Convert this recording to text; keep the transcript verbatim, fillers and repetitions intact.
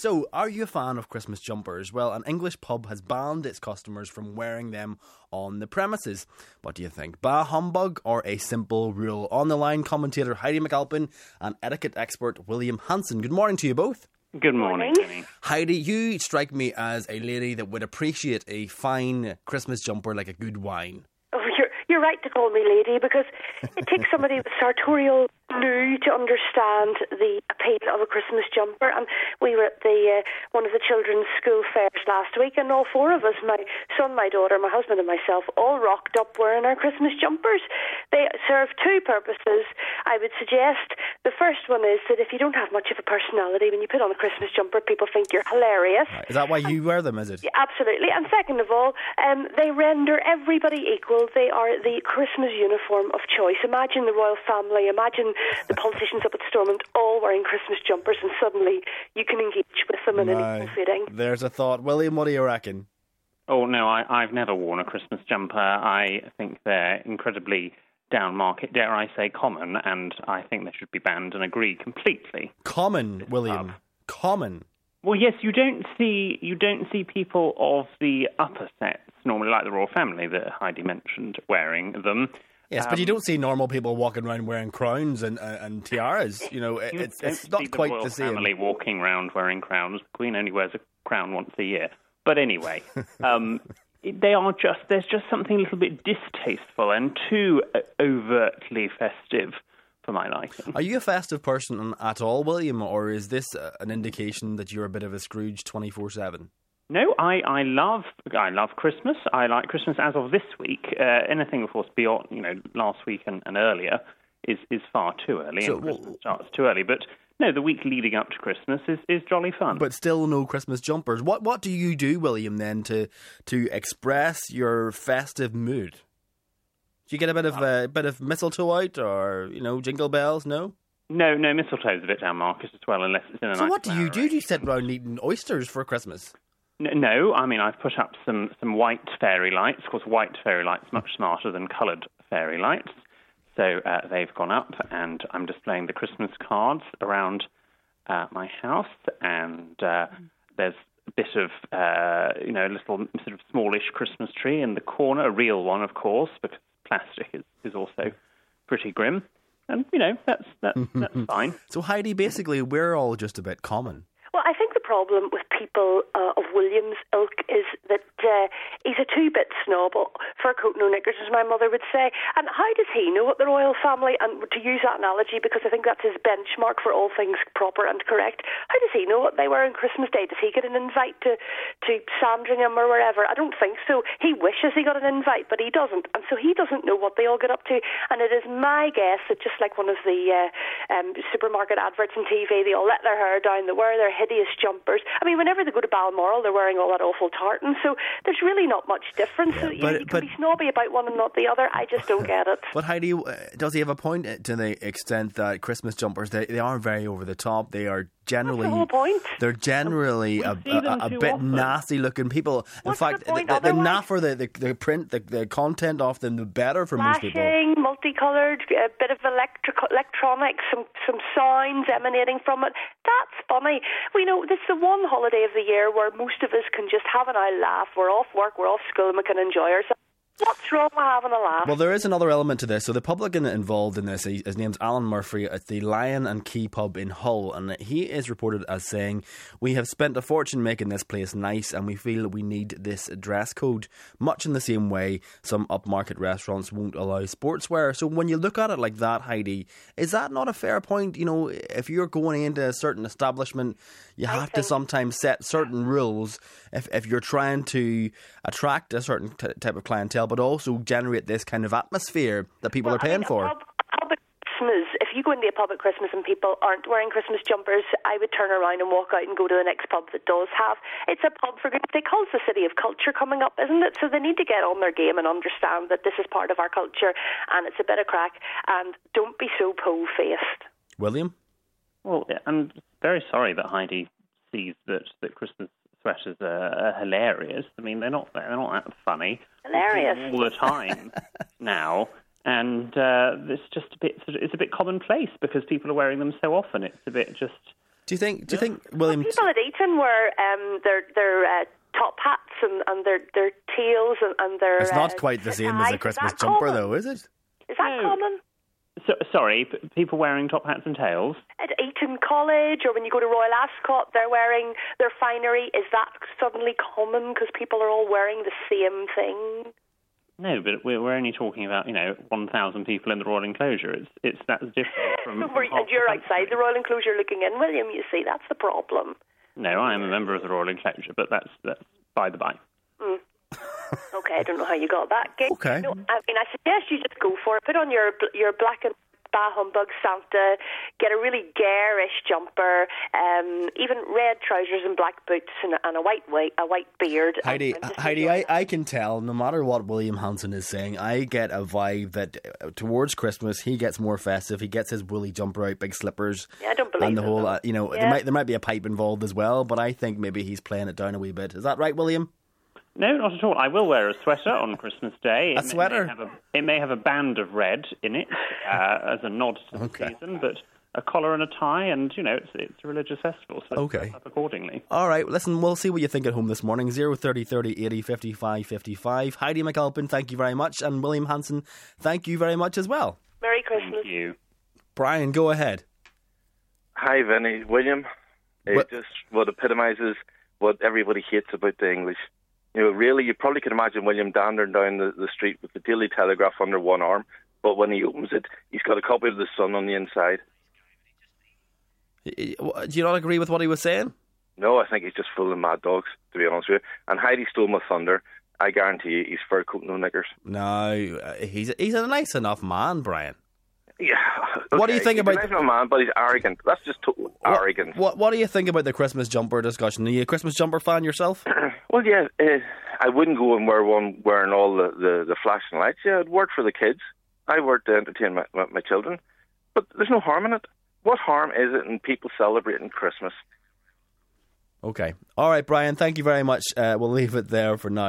So, are you a fan of Christmas jumpers? Well, an English pub has banned its customers from wearing them on the premises. What do you think? Bah humbug or a simple rule? On the line, commentator Heidi McAlpin and etiquette expert William Hanson. Good morning to you both. Good morning, Jenny. Heidi, you strike me as a lady that would appreciate a fine Christmas jumper like a good wine. Oh, you're, you're right to call me lady, because it takes somebody with sartorial blue to understand the appeal of a Christmas jumper. And we were at the uh, one of the children's school fairs last week, and all four of us, my son, my daughter, my husband and myself, all rocked up wearing our Christmas jumpers. They serve two purposes, I would suggest. The first one is that if you don't have much of a personality, when you put on a Christmas jumper, people think you're hilarious. Right. Is that why you wear them, is it? Yeah, absolutely. And second of all, um, they render everybody equal. They are the Christmas uniform of choice. Imagine the royal family, imagine the politicians up at Stormont all wearing Christmas jumpers, and suddenly you can engage with them in Right. an equal footing. There's a thought. William, what do you reckon? Oh, no, I, I've never worn a Christmas jumper. I think they're incredibly down market, dare I say common, and I think they should be banned and agree completely. Common, William. Pub. Common. Well, yes, you don't see you don't see people of the upper sets, normally like the royal family that Heidi mentioned, wearing them. Yes, Um, but you don't see normal people walking around wearing crowns and uh, and tiaras. You know, it, You it's don't it's see not the quite royal the same. family walking around wearing crowns. The Queen only wears a crown once a year. But anyway, um, it- they are just there's just something a little bit distasteful and too uh, overtly festive for my liking. Are you a festive person at all, William, or is this uh, an indication that you're a bit of a Scrooge twenty-four seven? No, I, I love I love Christmas. I like Christmas as of this week. Uh, anything, of course, beyond you know last week and, and earlier is, is far too early. So, and well- Christmas starts too early. But no, the week leading up to Christmas is, is jolly fun. But still no Christmas jumpers. What what do you do, William, then, to to express your festive mood? Do you get a bit of a bit of mistletoe out, or you know, jingle bells? No. no, no, mistletoe's a bit down market as well, unless it's in a So nice what do you flower do? Do you sit around eating oysters for Christmas? N- No, I mean, I've put up some, some white fairy lights. Of course, white fairy lights much smarter than coloured fairy lights. So uh, they've gone up, and I'm displaying the Christmas cards around uh, my house. And uh, there's a bit of, uh, you know, a little sort of smallish Christmas tree in the corner, a real one, of course, because plastic is, is also pretty grim. And, you know, that's, that's, that's fine. So Heidi, basically, we're all just a bit common. Well, I think the problem with people uh, of William's ilk is that uh, he's a two-bit snob for a coat no knickers, as my mother would say. And how does he know what the royal family, and to use that analogy, because I think that's his benchmark for all things proper and correct, how does he know what they wear on Christmas Day? Does he get an invite to, to Sandringham or wherever? I don't think so. He wishes he got an invite, but he doesn't. And so he doesn't know what they all get up to. And it is my guess that just like one of the uh, um, supermarket adverts on T V, they all let their hair down, they wear their hideous jumpers. I mean, whenever they go to Balmoral, they're wearing all that awful tartan. So there's really not much difference. Yeah, so, you, but- know, you but- can be snobby about one and not the other. I just don't get it. But Heidi, uh, does he have a point to the extent that Christmas jumpers, they, they are very over the top. They are generally, That's the whole point. they're generally a, see them a, a too bit often. nasty looking people. In What's fact, the point the, the, the otherwise? naffer, the, the, the print, the, the content of them, the better for most people. Flashing, multicoloured, a bit of electric, electronics, some some sounds emanating from it. That's funny. We know this is the one holiday of the year where most of us can just have an eye laugh. We're off work, we're off school, and we can enjoy ourselves. What's wrong with having a laugh? Well, there is another element to this. So the publican involved in this, he- his name's Alan Murphy at the Lion and Key pub in Hull, and he is reported as saying, "We have spent a fortune making this place nice, and we feel we need this dress code, much in the same way some upmarket restaurants won't allow sportswear." So when you look at it like that, Heidi, is that not a fair point? You know, if you're going into a certain establishment, you I have to think- sometimes set certain rules if if you're trying to attract a certain t- type of clientele, but also generate this kind of atmosphere that people Well, are paying I mean, for. A pub, a pub at Christmas, if you go into a pub at Christmas and people aren't wearing Christmas jumpers, I would turn around and walk out and go to the next pub that does have. It's a pub for goodness sake. Hull's the city of culture coming up, isn't it? So they need to get on their game and understand that this is part of our culture and it's a bit of crack. And don't be so pole-faced. William? Well, I'm very sorry that Heidi sees that, that Christmas sweaters are, are hilarious. I mean, they're not they're not that funny. Hilarious. All the time now. And uh, it's just a bit, it's a bit commonplace because people are wearing them so often. It's a bit just, Do you think? Do you think William? Well, people at Eton wear um, their their uh, top hats and, and their their tails and, and their. It's not uh, quite the same ties. as a Christmas Is that jumper, common? though, is it? Is that No. common? So, sorry, p- people wearing top hats and tails? At Eton College, or when you go to Royal Ascot, they're wearing their finery. Is that suddenly common because people are all wearing the same thing? No, but we're, we're only talking about, you know, one thousand people in the Royal Enclosure. It's it's that's different from... from Where- half and you're the outside country. the Royal Enclosure looking in, William, you see, that's the problem. No, I am a member of the Royal Enclosure, but that's, that's by the by. Mm. Okay, I don't know how you got that gig. Okay. No, I mean, I suggest you just go for it. Put on your your black and bah humbug Santa, get a really garish jumper, um, even red trousers and black boots and, and a white white a white beard. Heidi, and, and just Heidi, enjoy I, it. I can tell, no matter what William Hanson is saying, I get a vibe that uh, towards Christmas he gets more festive. He gets his woolly jumper out, big slippers, Yeah, I don't believe and the it, whole. though. Uh, you know, there Yeah. might there might be a pipe involved as well, but I think maybe he's playing it down a wee bit. Is that right, William? No, not at all. I will wear a sweater on Christmas Day. A It may- sweater? May have a, it may have a band of red in it uh, as a nod to the Okay. season, but a collar and a tie, and, you know, it's it's a religious festival, so Okay. dress up accordingly. All right, listen, we'll see what you think at home this morning. zero thirty thirty eighty fifty-five fifty-five. Heidi McAlpin, thank you very much, and William Hanson, thank you very much as well. Merry Christmas. Thank you. Brian, go ahead. Hi, Vinny. William. It What- just what epitomises what everybody hates about the English. You know, really, you probably could imagine William dandering down the, the street with the Daily Telegraph under one arm, but when he opens it, he's got a copy of The Sun on the inside. Do you not agree with what he was saying? No, I think he's just full of mad dogs, to be honest with you. And Heidi stole my thunder. I guarantee you, he's fur coat, no knickers. No, uh, he's he's a nice enough man, Brian. Yeah. What do you okay, think he's about- a nice enough man, but he's arrogant. That's just total What- arrogance. What What do you think about the Christmas jumper discussion? Are you a Christmas jumper fan yourself? Well, yeah, uh, I wouldn't go and wear one wearing all the, the, the flashing lights. Yeah, it'd work for the kids. I work to entertain my, my, my children. But there's no harm in it. What harm is it in people celebrating Christmas? Okay. All right, Brian, thank you very much. Uh, we'll leave it there for now.